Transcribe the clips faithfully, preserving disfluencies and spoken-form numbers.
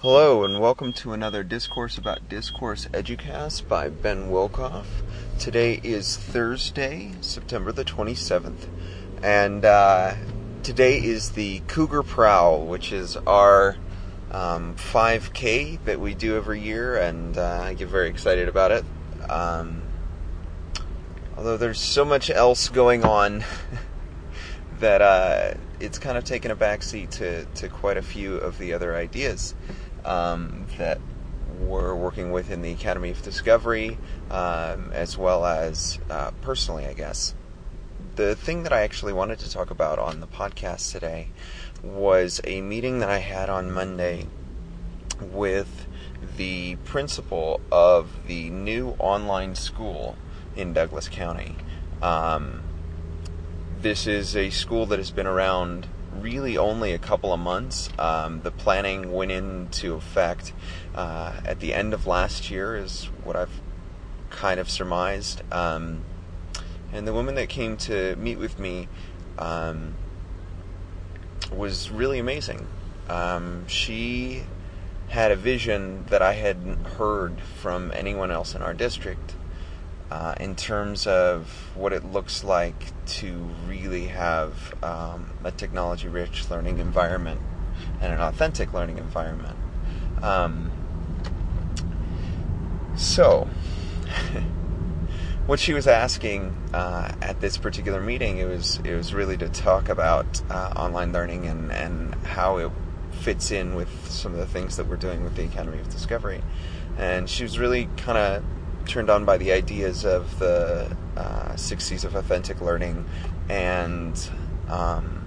Hello and welcome to another Discourse About Discourse Educast by Ben Wilkoff. Today is Thursday, September the twenty-seventh, and uh, today is the Cougar Prowl, which is our um, five K that we do every year, and uh, I get very excited about it. Um, although there's so much else going on that uh, it's kind of taken a backseat to, to quite a few of the other ideas Um, that we're working with in the Academy of Discovery, um, as well as uh, personally, I guess. The thing that I actually wanted to talk about on the podcast today was a meeting that I had on Monday with the principal of the new online school in Douglas County. Um, this is a school that has been around really only a couple of months. Um, the planning went into effect uh, at the end of last year, is what I've kind of surmised. Um, and the woman that came to meet with me um, was really amazing. Um, she had a vision that I hadn't heard from anyone else in our district uh, in terms of what it looks like to really have um, a technology-rich learning environment and an authentic learning environment. Um, so, what she was asking uh, at this particular meeting, it was it was really to talk about uh, online learning and, and how it fits in with some of the things that we're doing with the Academy of Discovery. And she was really kind of turned on by the ideas of the uh, six C's of authentic learning and um,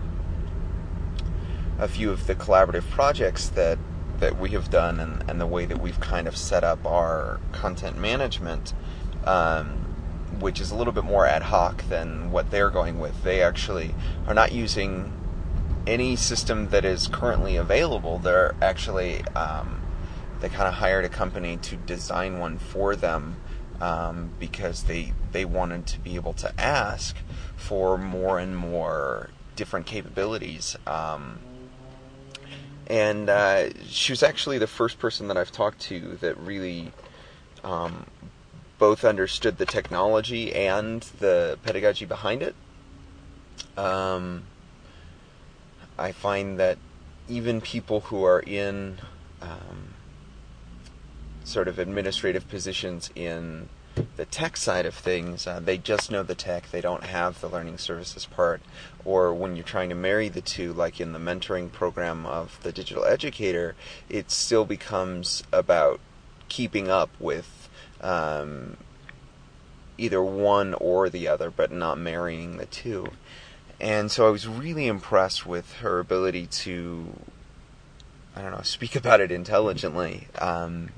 a few of the collaborative projects that, that we have done and, and the way that we've kind of set up our content management, um, which is a little bit more ad hoc than what they're going with. They actually are not using any system that is currently available. They're actually um, they kind of hired a company to design one for them um, because they they wanted to be able to ask for more and more different capabilities. Um, and uh, she was actually the first person that I've talked to that really um, both understood the technology and the pedagogy behind it. Um, I find that even people who are in um, sort of administrative positions in the tech side of things, uh, they just know the tech, they don't have the learning services part. Or when you're trying to marry the two, like in the mentoring program of the digital educator, it still becomes about keeping up with um, either one or the other, but not marrying the two. And so I was really impressed with her ability to, I don't know, speak about it intelligently. Um,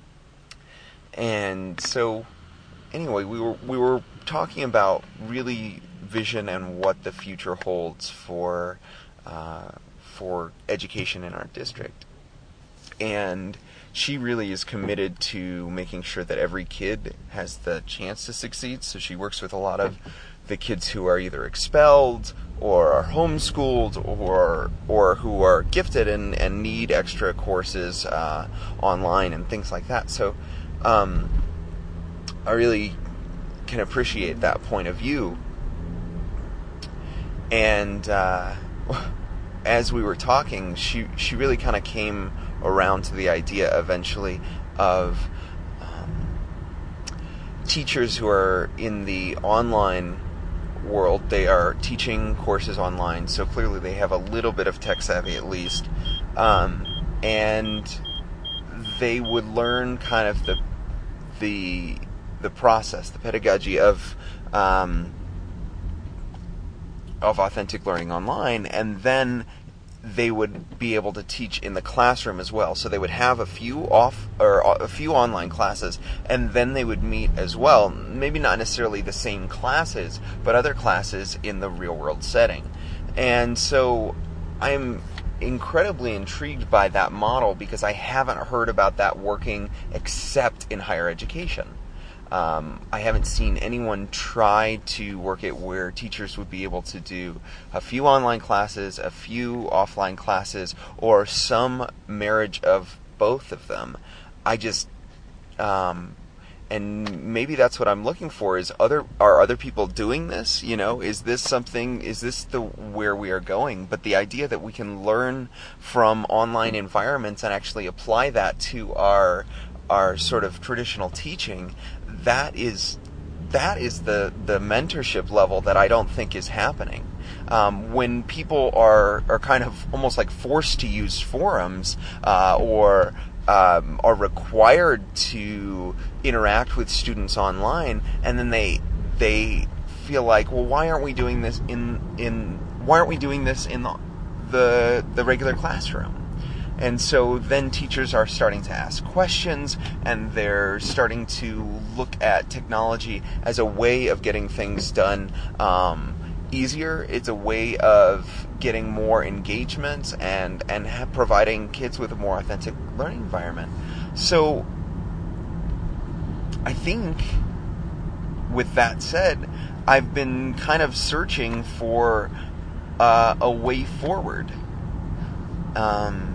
and so, anyway, we were we were talking about really vision and what the future holds for uh, for education in our district. And she really is committed to making sure that every kid has the chance to succeed. So she works with a lot of the kids who are either expelled or are homeschooled or or who are gifted and, and need extra courses uh, online and things like that. So um, I really can appreciate that point of view. And uh, as we were talking, she, she really kind of came around to the idea eventually of um, teachers who are in the online world. They are teaching courses online, so clearly they have a little bit of tech savvy at least, um, and they would learn kind of the the the process, the pedagogy of um, of authentic learning online, and then they would be able to teach in the classroom as well. So they would have a few off or a few online classes, and then they would meet as well. Maybe not necessarily the same classes, but other classes in the real world setting. And so I'm incredibly intrigued by that model because I haven't heard about that working except in higher education. Um, I haven't seen anyone try to work it where teachers would be able to do a few online classes, a few offline classes, or some marriage of both of them. I just, um, and maybe that's what I'm looking for, is other, are other people doing this? You know, is this something, is this the, where we are going? But the idea that we can learn from online environments and actually apply that to our, our sort of traditional teaching, that is, that is the, the mentorship level that I don't think is happening. Um, when people are, are kind of almost like forced to use forums, uh, or, um, are required to interact with students online, and then they, they feel like, well, why aren't we doing this in, in, why aren't we doing this in the, the, the regular classroom? And so then teachers are starting to ask questions, and they're starting to look at technology as a way of getting things done, um, easier. It's a way of getting more engagement and and ha- providing kids with a more authentic learning environment. So I think, with that said, I've been kind of searching for uh, a way forward. Um,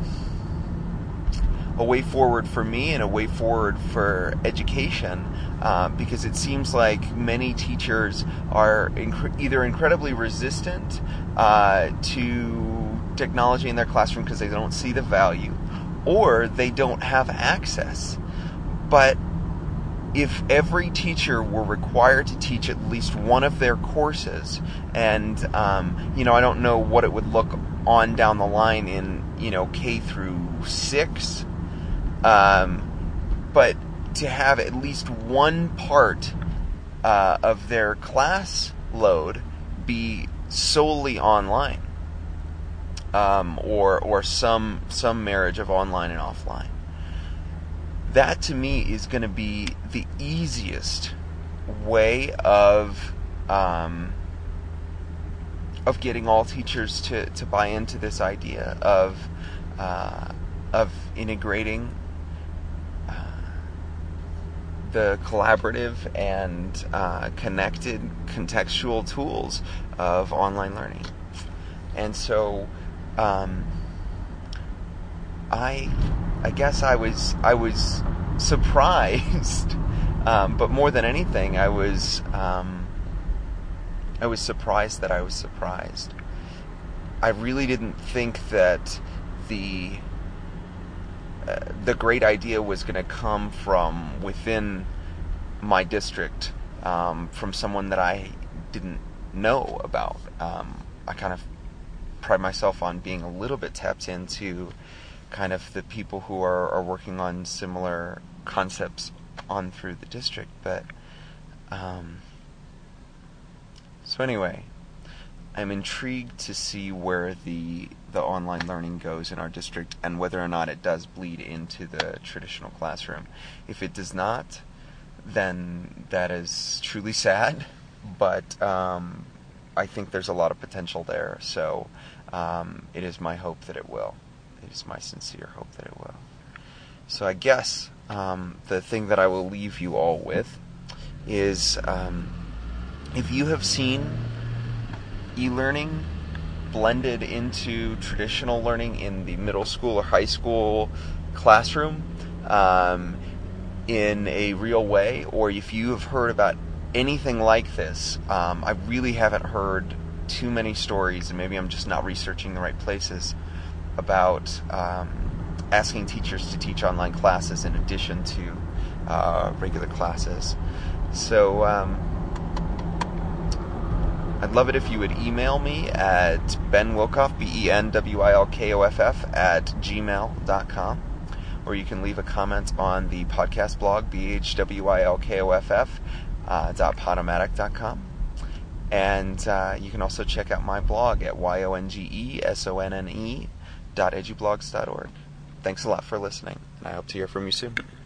a way forward for me and a way forward for education, uh, because it seems like many teachers are inc- either incredibly resistant uh, to technology in their classroom because they don't see the value, or they don't have access. But if every teacher were required to teach at least one of their courses, and um, you know, I don't know what it would look on down the line in, you know, K through six, um, but to have at least one part uh, of their class load be solely online, um, or or some some marriage of online and offline. That to me is going to be the easiest way of um, of getting all teachers to, to buy into this idea of uh, of integrating uh, the collaborative and uh, connected contextual tools of online learning. And so um, I I guess I was I was surprised, um, but more than anything, I was um, I was surprised that I was surprised. I really didn't think that the uh, the great idea was going to come from within my district, um, from someone that I didn't know about. Um, I kind of pride myself on being a little bit tapped into kind of the people who are, are working on similar concepts on through the district. But um, so anyway, I'm intrigued to see where the the online learning goes in our district, and whether or not it does bleed into the traditional classroom. If it does not, then that is truly sad, but um, I think there's a lot of potential there, so um, it is my hope that it will. It is my sincere hope that it will. So I guess um, the thing that I will leave you all with is, um, if you have seen e-learning blended into traditional learning in the middle school or high school classroom um, in a real way, or if you have heard about anything like this, um, I really haven't heard too many stories, and maybe I'm just not researching the right places, about um, asking teachers to teach online classes in addition to uh, regular classes. So um, I'd love it if you would email me at benwilkoff, B E N W I L K O F F, at gmail dot com, or you can leave a comment on the podcast blog, B H W I L K O F F, uh, dot podomatic dot com. And uh, you can also check out my blog at Y O N G E S O N N E dot edublogs dot org. Thanks a lot for listening, and I hope to hear from you soon.